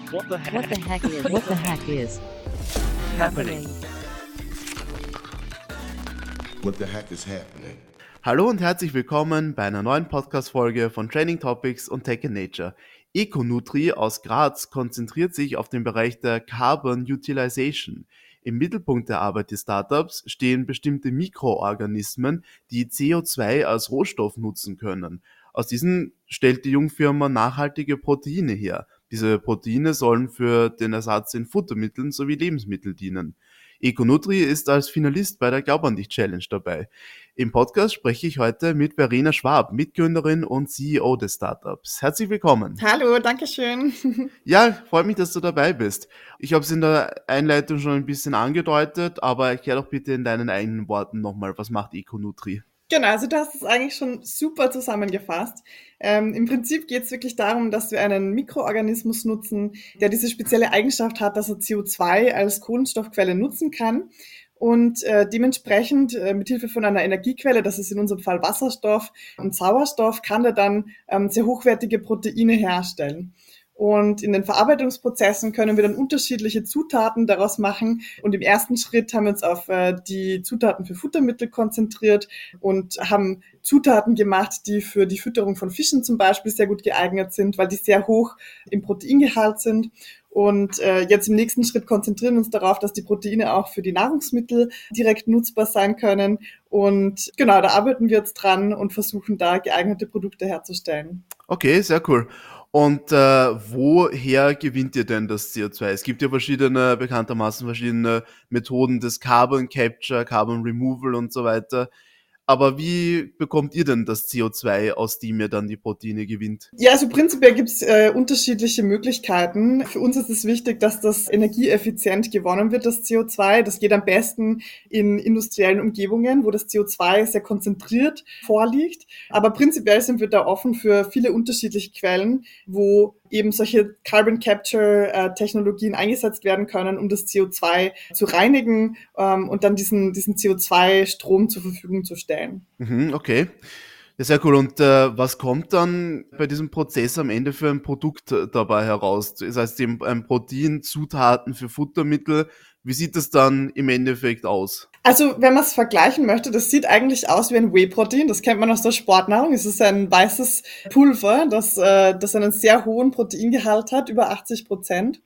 What the What the heck is happening? What the heck is happening? Hallo und herzlich willkommen bei einer neuen Podcast-Folge von Training Topics und Tech in Nature. Econutri aus Graz konzentriert sich auf den Bereich der Carbon Utilization. Im Mittelpunkt der Arbeit des Startups stehen bestimmte Mikroorganismen, die CO2 als Rohstoff nutzen können. Aus diesen stellt die Jungfirma nachhaltige Proteine her. Diese Proteine sollen für den Ersatz in Futtermitteln sowie Lebensmitteln dienen. Econutri ist als Finalist bei der Glaub an dich Challenge dabei. Im Podcast spreche ich heute mit Verena Schwab, Mitgründerin und CEO des Startups. Herzlich willkommen. Hallo, danke schön. Ja, freut mich, dass du dabei bist. Ich habe es in der Einleitung schon ein bisschen angedeutet, aber erklär doch bitte in deinen eigenen Worten nochmal, was macht Econutri? Genau, also du hast es eigentlich schon super zusammengefasst. Im Prinzip geht es wirklich darum, dass wir einen Mikroorganismus nutzen, der diese spezielle Eigenschaft hat, dass er CO2 als Kohlenstoffquelle nutzen kann und dementsprechend mithilfe von einer Energiequelle, das ist in unserem Fall Wasserstoff und Sauerstoff, kann er dann sehr hochwertige Proteine herstellen. Und in den Verarbeitungsprozessen können wir dann unterschiedliche Zutaten daraus machen. Und im ersten Schritt haben wir uns auf die Zutaten für Futtermittel konzentriert und haben Zutaten gemacht, die für die Fütterung von Fischen zum Beispiel sehr gut geeignet sind, weil die sehr hoch im Proteingehalt sind. Und jetzt im nächsten Schritt konzentrieren wir uns darauf, dass die Proteine auch für die Nahrungsmittel direkt nutzbar sein können. Und genau, da arbeiten wir jetzt dran und versuchen da geeignete Produkte herzustellen. Okay, sehr cool. Und woher gewinnt ihr denn das CO2? Es gibt ja bekanntermaßen verschiedene Methoden des Carbon Capture, Carbon Removal und so weiter. Aber wie bekommt ihr denn das CO2, aus dem ihr dann die Proteine gewinnt? Ja, also prinzipiell gibt es unterschiedliche Möglichkeiten. Für uns ist es wichtig, dass das energieeffizient gewonnen wird, das CO2. Das geht am besten in industriellen Umgebungen, wo das CO2 sehr konzentriert vorliegt. Aber prinzipiell sind wir da offen für viele unterschiedliche Quellen, wo eben solche Carbon Capture Technologien eingesetzt werden können, um das CO2 zu reinigen und dann diesen CO2-Strom zur Verfügung zu stellen. Okay. Ja, sehr cool. Und was kommt dann bei diesem Prozess am Ende für ein Produkt dabei heraus? Das heißt, ein Protein, Zutaten für Futtermittel. Wie sieht das dann im Endeffekt aus? Also, wenn man es vergleichen möchte, das sieht eigentlich aus wie ein Whey-Protein. Das kennt man aus der Sportnahrung. Es ist ein weißes Pulver, das einen sehr hohen Proteingehalt hat, über 80%.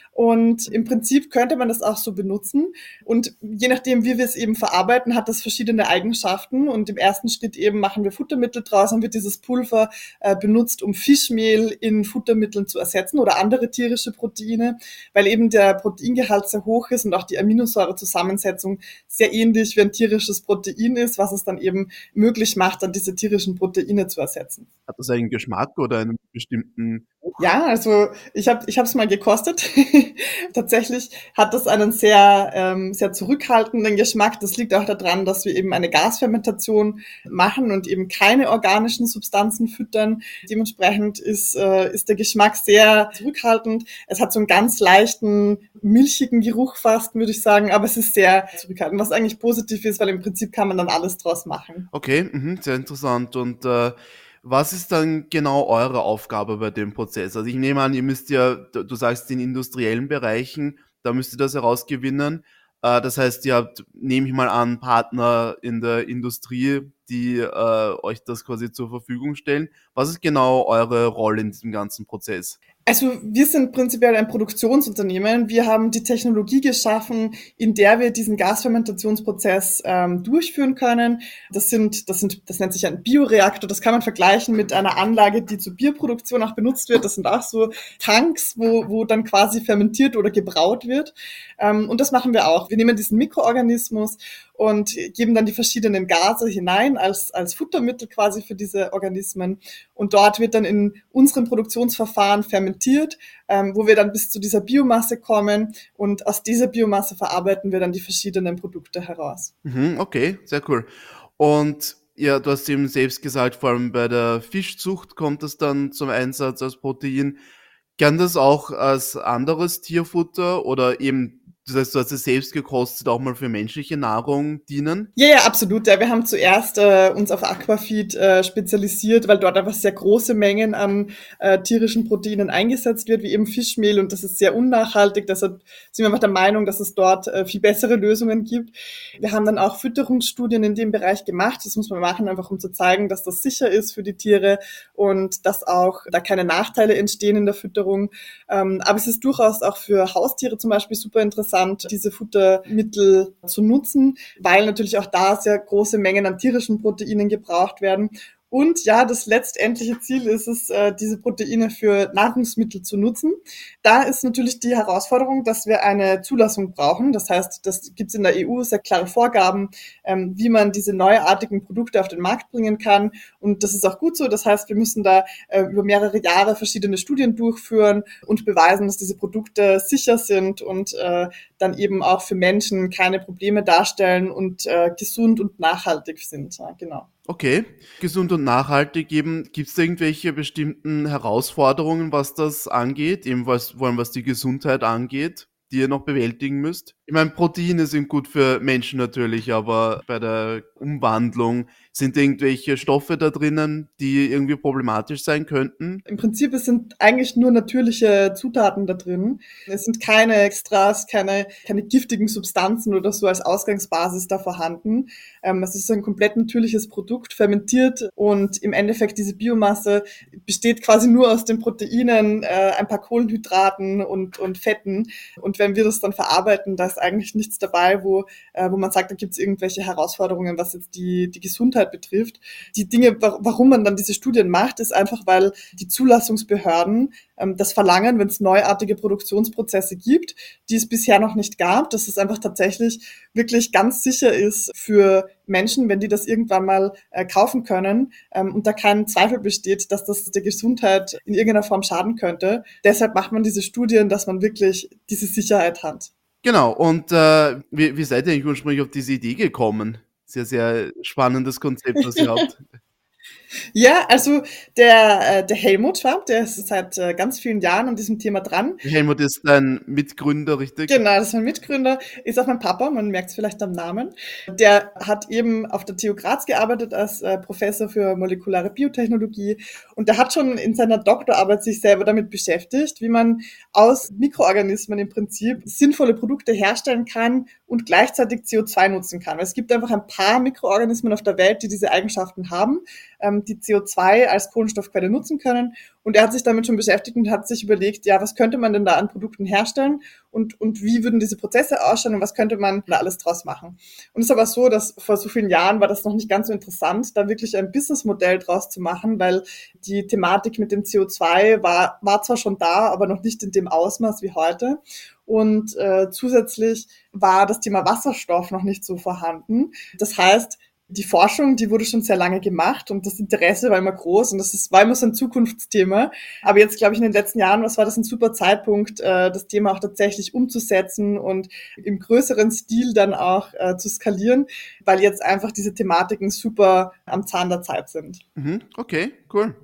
Und im Prinzip könnte man das auch so benutzen. Und je nachdem, wie wir es eben verarbeiten, hat das verschiedene Eigenschaften. Und im ersten Schritt eben machen wir Futtermittel draus und wird dieses Pulver benutzt, um Fischmehl in Futtermitteln zu ersetzen oder andere tierische Proteine, weil eben der Proteingehalt sehr hoch ist und auch die Aminosäurezusammensetzung sehr ähnlich wie ein tierisches Protein ist, was es dann eben möglich macht, dann diese tierischen Proteine zu ersetzen. Hat das einen Geschmack oder einen bestimmten... Ja, also ich hab's mal gekostet. Tatsächlich hat das einen sehr zurückhaltenden Geschmack. Das liegt auch daran, dass wir eben eine Gasfermentation machen und eben keine organischen Substanzen füttern. Dementsprechend ist der Geschmack sehr zurückhaltend. Es hat so einen ganz leichten, milchigen Geruch fast, würde ich sagen, aber es ist sehr zurückhaltend, was eigentlich positiv ist, weil im Prinzip kann man dann alles draus machen. Okay, sehr interessant. Und was ist dann genau eure Aufgabe bei dem Prozess? Also ich nehme an, ihr müsst ja, du sagst in industriellen Bereichen, da müsst ihr das herausgewinnen. Das heißt, ihr habt, nehme ich mal an, Partner in der Industrie, die euch das quasi zur Verfügung stellen. Was ist genau eure Rolle in diesem ganzen Prozess? Also wir sind prinzipiell ein Produktionsunternehmen. Wir haben die Technologie geschaffen, in der wir diesen Gasfermentationsprozess durchführen können. Das nennt sich ein Bioreaktor. Das kann man vergleichen mit einer Anlage, die zur Bierproduktion auch benutzt wird. Das sind auch so Tanks, wo dann quasi fermentiert oder gebraut wird. Und das machen wir auch. Wir nehmen diesen Mikroorganismus und geben dann die verschiedenen Gase hinein als Futtermittel quasi für diese Organismen. Und dort wird dann in unserem Produktionsverfahren fermentiert, wo wir dann bis zu dieser Biomasse kommen. Und aus dieser Biomasse verarbeiten wir dann die verschiedenen Produkte heraus. Okay, sehr cool. Und ja, du hast eben selbst gesagt, vor allem bei der Fischzucht kommt das dann zum Einsatz als Protein. Kann das auch als anderes Tierfutter oder eben Das heißt, du hast es selbst gekostet, auch mal für menschliche Nahrung dienen? Ja, absolut. Ja, wir haben zuerst uns auf Aquafeed spezialisiert, weil dort einfach sehr große Mengen an tierischen Proteinen eingesetzt wird, wie eben Fischmehl, und das ist sehr unnachhaltig. Deshalb sind wir einfach der Meinung, dass es dort viel bessere Lösungen gibt. Wir haben dann auch Fütterungsstudien in dem Bereich gemacht. Das muss man machen, einfach um zu zeigen, dass das sicher ist für die Tiere und dass auch da keine Nachteile entstehen in der Fütterung. Aber es ist durchaus auch für Haustiere zum Beispiel super interessant, diese Futtermittel zu nutzen, weil natürlich auch da sehr große Mengen an tierischen Proteinen gebraucht werden. Und ja, das letztendliche Ziel ist es, diese Proteine für Nahrungsmittel zu nutzen. Da ist natürlich die Herausforderung, dass wir eine Zulassung brauchen. Das heißt, das gibt es in der EU sehr klare Vorgaben, wie man diese neuartigen Produkte auf den Markt bringen kann. Und das ist auch gut so. Das heißt, wir müssen da über mehrere Jahre verschiedene Studien durchführen und beweisen, dass diese Produkte sicher sind und dann eben auch für Menschen keine Probleme darstellen und gesund und nachhaltig sind. Ja, genau. Okay, gesund und nachhaltig eben. Gibt es irgendwelche bestimmten Herausforderungen, was das angeht, eben vor allem was die Gesundheit angeht, die ihr noch bewältigen müsst? Ich meine, Proteine sind gut für Menschen natürlich, aber bei der Umwandlung sind irgendwelche Stoffe da drinnen, die irgendwie problematisch sein könnten? Im Prinzip, es sind eigentlich nur natürliche Zutaten da drin. Es sind keine Extras, keine giftigen Substanzen oder so als Ausgangsbasis da vorhanden. Es ist ein komplett natürliches Produkt, fermentiert, und im Endeffekt diese Biomasse besteht quasi nur aus den Proteinen, ein paar Kohlenhydraten und Fetten. Und wenn wir das dann verarbeiten, da ist eigentlich nichts dabei, wo man sagt, da gibt es irgendwelche Herausforderungen, was jetzt die Gesundheit betrifft. Die Dinge, warum man dann diese Studien macht, ist einfach, weil die Zulassungsbehörden das verlangen, wenn es neuartige Produktionsprozesse gibt, die es bisher noch nicht gab, dass es einfach tatsächlich wirklich ganz sicher ist für Menschen, wenn die das irgendwann mal kaufen können, und da kein Zweifel besteht, dass das der Gesundheit in irgendeiner Form schaden könnte. Deshalb macht man diese Studien, dass man wirklich diese Sicherheit hat. Genau, und wie seid ihr eigentlich ursprünglich auf diese Idee gekommen? Sehr, sehr spannendes Konzept, was ihr habt. Ja, also der Helmut Schwab, der ist seit ganz vielen Jahren an diesem Thema dran. Helmut ist dein Mitgründer, richtig? Genau, das ist mein Mitgründer, ist auch mein Papa, man merkt es vielleicht am Namen. Der hat eben auf der TU Graz gearbeitet als Professor für molekulare Biotechnologie, und der hat schon in seiner Doktorarbeit sich selber damit beschäftigt, wie man aus Mikroorganismen im Prinzip sinnvolle Produkte herstellen kann und gleichzeitig CO2 nutzen kann. Weil es gibt einfach ein paar Mikroorganismen auf der Welt, die diese Eigenschaften haben, die CO2 als Kohlenstoffquelle nutzen können. Und er hat sich damit schon beschäftigt und hat sich überlegt, ja, was könnte man denn da an Produkten herstellen und wie würden diese Prozesse ausschauen und was könnte man da alles draus machen. Und es ist aber so, dass vor so vielen Jahren war das noch nicht ganz so interessant, da wirklich ein Businessmodell draus zu machen, weil die Thematik mit dem CO2 war zwar schon da, aber noch nicht in dem Ausmaß wie heute. Und zusätzlich war das Thema Wasserstoff noch nicht so vorhanden. Das heißt, die Forschung, die wurde schon sehr lange gemacht und das Interesse war immer groß und war immer so ein Zukunftsthema. Aber jetzt, glaube ich, in den letzten Jahren, war das ein super Zeitpunkt, das Thema auch tatsächlich umzusetzen und im größeren Stil dann auch zu skalieren, weil jetzt einfach diese Thematiken super am Zahn der Zeit sind. Okay, cool.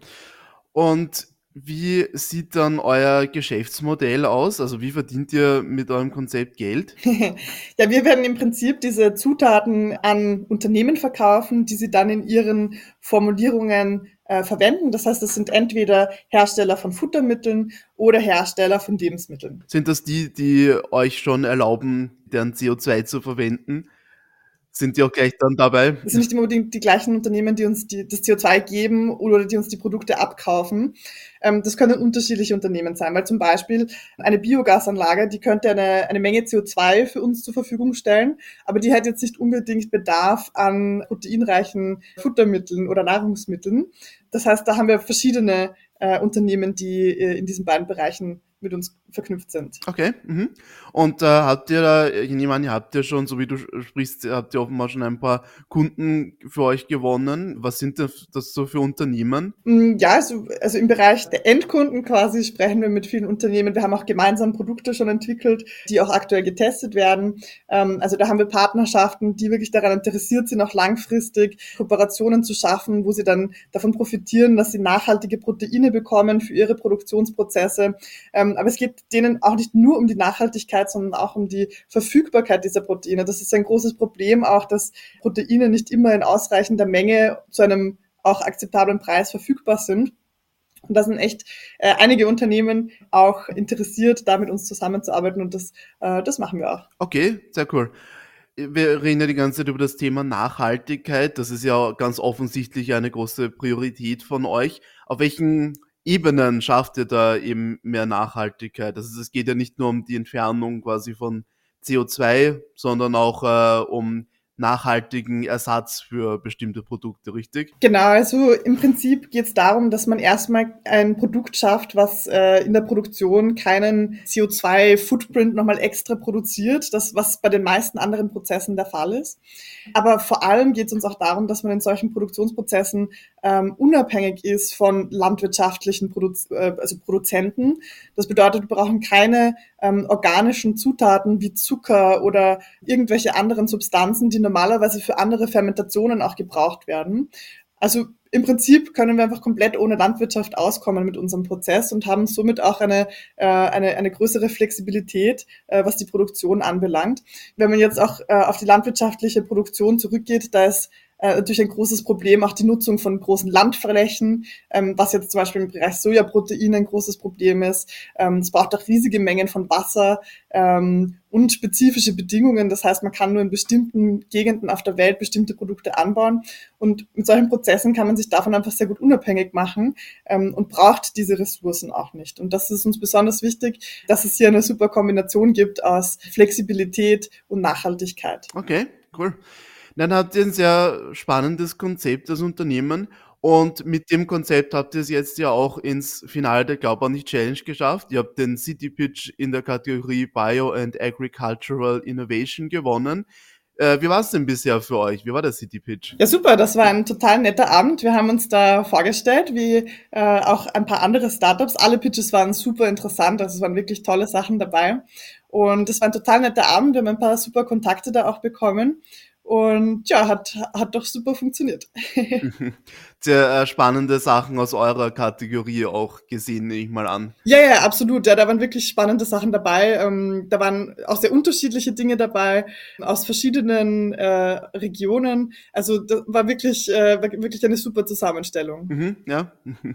Und wie sieht dann euer Geschäftsmodell aus? Also wie verdient ihr mit eurem Konzept Geld? Ja, wir werden im Prinzip diese Zutaten an Unternehmen verkaufen, die sie dann in ihren Formulierungen verwenden. Das heißt, es sind entweder Hersteller von Futtermitteln oder Hersteller von Lebensmitteln. Sind das die euch schon erlauben, deren CO2 zu verwenden? Sind die auch gleich dann dabei? Es sind nicht unbedingt die gleichen Unternehmen, die uns das CO2 geben oder die uns die Produkte abkaufen. Das können unterschiedliche Unternehmen sein, weil zum Beispiel eine Biogasanlage, die könnte eine Menge CO2 für uns zur Verfügung stellen, aber die hat jetzt nicht unbedingt Bedarf an proteinreichen Futtermitteln oder Nahrungsmitteln. Das heißt, da haben wir verschiedene Unternehmen, die in diesen beiden Bereichen mit uns verknüpft sind. Okay. Und habt ihr da, ich nehme an, ihr habt ja schon, so wie du sprichst, habt ihr offenbar schon ein paar Kunden für euch gewonnen. Was sind das so für Unternehmen? Ja, also im Bereich der Endkunden quasi sprechen wir mit vielen Unternehmen. Wir haben auch gemeinsam Produkte schon entwickelt, die auch aktuell getestet werden. Also da haben wir Partnerschaften, die wirklich daran interessiert sind, auch langfristig Kooperationen zu schaffen, wo sie dann davon profitieren, dass sie nachhaltige Proteine bekommen für ihre Produktionsprozesse. Aber es geht denen auch nicht nur um die Nachhaltigkeit, sondern auch um die Verfügbarkeit dieser Proteine. Das ist ein großes Problem auch, dass Proteine nicht immer in ausreichender Menge zu einem auch akzeptablen Preis verfügbar sind. Und da sind echt einige Unternehmen auch interessiert, da mit uns zusammenzuarbeiten und das machen wir auch. Okay, sehr cool. Wir reden ja die ganze Zeit über das Thema Nachhaltigkeit. Das ist ja ganz offensichtlich eine große Priorität von euch. Auf welchen Ebenen schafft ihr da eben mehr Nachhaltigkeit? Also es geht ja nicht nur um die Entfernung quasi von CO2, sondern auch um nachhaltigen Ersatz für bestimmte Produkte, richtig? Genau, also im Prinzip geht es darum, dass man erstmal ein Produkt schafft, was in der Produktion keinen CO2-Footprint nochmal extra produziert, das was bei den meisten anderen Prozessen der Fall ist. Aber vor allem geht es uns auch darum, dass man in solchen Produktionsprozessen unabhängig ist von landwirtschaftlichen Produzenten. Das bedeutet, wir brauchen keine organischen Zutaten wie Zucker oder irgendwelche anderen Substanzen, die normalerweise für andere Fermentationen auch gebraucht werden. Also im Prinzip können wir einfach komplett ohne Landwirtschaft auskommen mit unserem Prozess und haben somit auch eine größere Flexibilität, was die Produktion anbelangt. Wenn man jetzt auch auf die landwirtschaftliche Produktion zurückgeht, da ist natürlich ein großes Problem auch die Nutzung von großen Landflächen, was jetzt zum Beispiel im Bereich Sojaprotein ein großes Problem ist. Es braucht auch riesige Mengen von Wasser und spezifische Bedingungen. Das heißt, man kann nur in bestimmten Gegenden auf der Welt bestimmte Produkte anbauen. Und mit solchen Prozessen kann man sich davon einfach sehr gut unabhängig machen und braucht diese Ressourcen auch nicht. Und das ist uns besonders wichtig, dass es hier eine super Kombination gibt aus Flexibilität und Nachhaltigkeit. Okay, cool. Dann habt ihr ein sehr spannendes Konzept als Unternehmen und mit dem Konzept habt ihr es jetzt ja auch ins Finale der Glaub an dich Challenge geschafft. Ihr habt den City Pitch in der Kategorie Bio and Agricultural Innovation gewonnen. Wie war es denn bisher für euch? Wie war der City Pitch? Ja, super, das war ein total netter Abend. Wir haben uns da vorgestellt, wie auch ein paar andere Startups. Alle Pitches waren super interessant, also es waren wirklich tolle Sachen dabei. Und es war ein total netter Abend. Wir haben ein paar super Kontakte da auch bekommen. Und ja, hat doch super funktioniert. Sehr spannende Sachen aus eurer Kategorie auch gesehen, nehme ich mal an. Ja, absolut. Ja, da waren wirklich spannende Sachen dabei. Da waren auch sehr unterschiedliche Dinge dabei aus verschiedenen Regionen. Also das war wirklich eine super Zusammenstellung. Ja.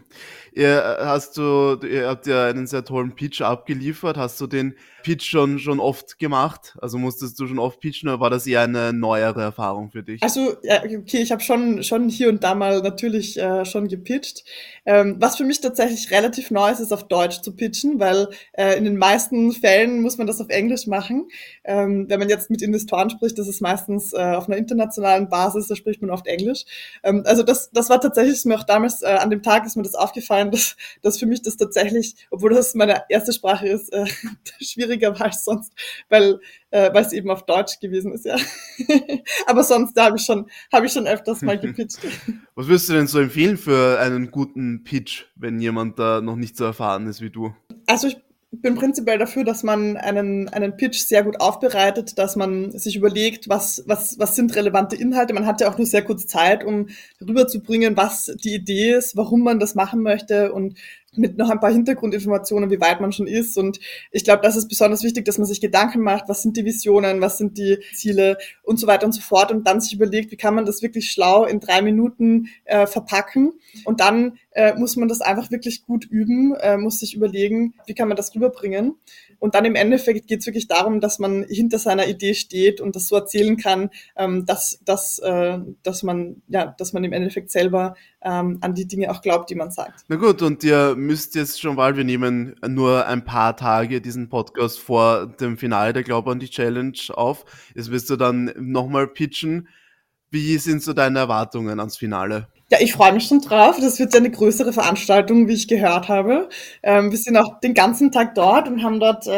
Ihr habt ja einen sehr tollen Pitch abgeliefert. Hast du den Pitch schon oft gemacht? Also musstest du schon oft pitchen oder war das eher eine neuere Erfahrung für dich? Also, ja, okay, ich habe schon hier und da mal natürlich schon gepitcht. Was für mich tatsächlich relativ neu ist auf Deutsch zu pitchen, weil in den meisten Fällen muss man das auf Englisch machen. Wenn man jetzt mit Investoren spricht, das ist meistens auf einer internationalen Basis, da spricht man oft Englisch. Also das war tatsächlich, ist mir auch damals an dem Tag ist mir das aufgefallen, dass für mich das tatsächlich, obwohl das meine erste Sprache ist, schwieriger war als sonst, weil es eben auf Deutsch gewesen ist, ja. Aber sonst habe ich schon öfters mal gepitcht. Was würdest du denn so empfehlen für einen guten Pitch, wenn jemand da noch nicht so erfahren ist wie du? Also ich bin prinzipiell dafür, dass man einen Pitch sehr gut aufbereitet, dass man sich überlegt, was sind relevante Inhalte. Man hat ja auch nur sehr kurz Zeit, um rüberzubringen, was die Idee ist, warum man das machen möchte und mit noch ein paar Hintergrundinformationen, wie weit man schon ist. Und ich glaube, das ist besonders wichtig, dass man sich Gedanken macht, was sind die Visionen, was sind die Ziele und so weiter und so fort. Und dann sich überlegt, wie kann man das wirklich schlau in 3 Minuten verpacken. Und dann muss man das einfach wirklich gut üben, muss sich überlegen, wie kann man das rüberbringen. Und dann im Endeffekt geht es wirklich darum, dass man hinter seiner Idee steht und das so erzählen kann, dass man im Endeffekt selber an die Dinge auch glaubt, die man sagt. Na gut, und ihr müsst jetzt schon bald, wir nehmen nur ein paar Tage diesen Podcast vor dem Finale der Glaub an die Challenge auf. Jetzt wirst du dann nochmal pitchen. Wie sind so deine Erwartungen ans Finale? Ja, ich freue mich schon drauf. Das wird ja eine größere Veranstaltung, wie ich gehört habe. Wir sind auch den ganzen Tag dort und haben dort so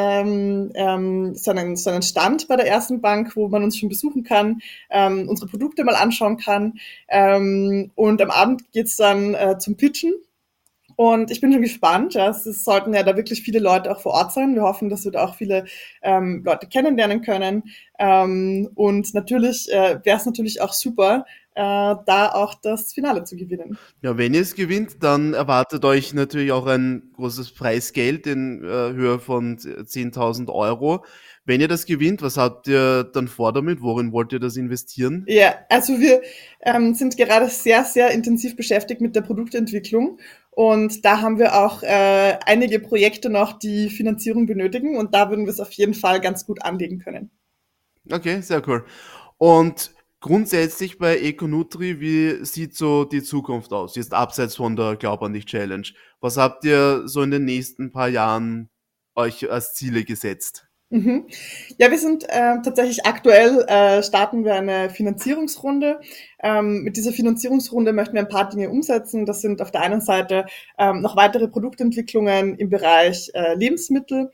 einen Stand bei der ersten Bank, wo man uns schon besuchen kann, unsere Produkte mal anschauen kann. Und am Abend geht's dann zum Pitchen. Und ich bin schon gespannt. Ja, es sollten ja da wirklich viele Leute auch vor Ort sein. Wir hoffen, dass wir da auch viele Leute kennenlernen können. Und natürlich wäre es natürlich auch super, da auch das Finale zu gewinnen. Ja, wenn ihr es gewinnt, dann erwartet euch natürlich auch ein großes Preisgeld in Höhe von 10.000 Euro. Wenn ihr das gewinnt, was habt ihr dann vor damit? Worin wollt ihr das investieren? Ja, also wir sind gerade sehr, sehr intensiv beschäftigt mit der Produktentwicklung und da haben wir auch einige Projekte noch, die Finanzierung benötigen und da würden wir es auf jeden Fall ganz gut anlegen können. Okay, sehr cool. Und grundsätzlich bei EcoNutri, wie sieht so die Zukunft aus? Jetzt abseits von der Glaub an dich Challenge. Was habt ihr so in den nächsten paar Jahren euch als Ziele gesetzt? Mhm. Ja, wir sind tatsächlich aktuell, starten wir eine Finanzierungsrunde. Mit dieser Finanzierungsrunde möchten wir ein paar Dinge umsetzen. Das sind auf der einen Seite noch weitere Produktentwicklungen im Bereich Lebensmittel.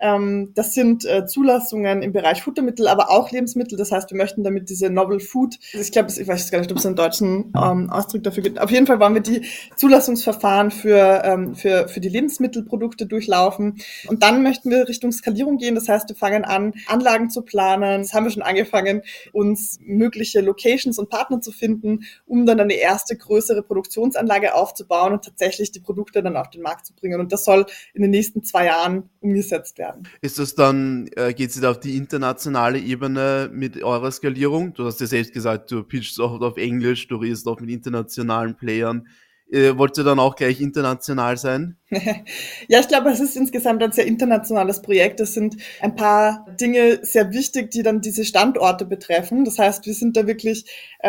Das sind Zulassungen im Bereich Futtermittel, aber auch Lebensmittel. Das heißt, wir möchten damit diese Novel Food, ich glaube, ich weiß gar nicht, ob es einen deutschen Ausdruck dafür gibt. Auf jeden Fall wollen wir die Zulassungsverfahren für die Lebensmittelprodukte durchlaufen. Und dann möchten wir Richtung Skalierung gehen. Das heißt, wir fangen an, Anlagen zu planen. Das haben wir schon angefangen, uns mögliche Locations und Partner zu finden, um dann eine erste größere Produktionsanlage aufzubauen und tatsächlich die Produkte dann auf den Markt zu bringen. Und das soll in den nächsten 2 Jahren umgesetzt werden. Ist das dann, geht es auf die internationale Ebene mit eurer Skalierung? Du hast ja selbst gesagt, du pitchst auch auf Englisch, du redest auch mit internationalen Playern. Wollt ihr dann auch gleich international sein? Ja, ich glaube, es ist insgesamt ein sehr internationales Projekt. Es sind ein paar Dinge sehr wichtig, die dann diese Standorte betreffen. Das heißt, wir sind da wirklich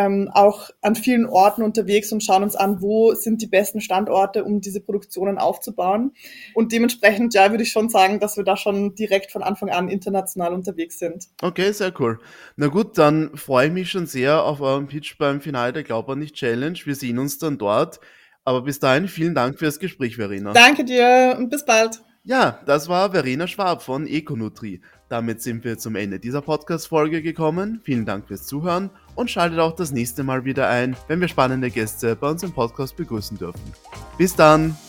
auch an vielen Orten unterwegs und schauen uns an, wo sind die besten Standorte, um diese Produktionen aufzubauen. Und dementsprechend, ja, würde ich schon sagen, dass wir da schon direkt von Anfang an international unterwegs sind. Okay, sehr cool. Na gut, dann freue ich mich schon sehr auf euren Pitch beim Finale der Glaub an dich Challenge. Wir sehen uns dann dort. Aber bis dahin, vielen Dank für das Gespräch, Verena. Danke dir und bis bald. Ja, das war Verena Schwab von EcoNutri. Damit sind wir zum Ende dieser Podcast-Folge gekommen. Vielen Dank fürs Zuhören und schaltet auch das nächste Mal wieder ein, wenn wir spannende Gäste bei uns im Podcast begrüßen dürfen. Bis dann!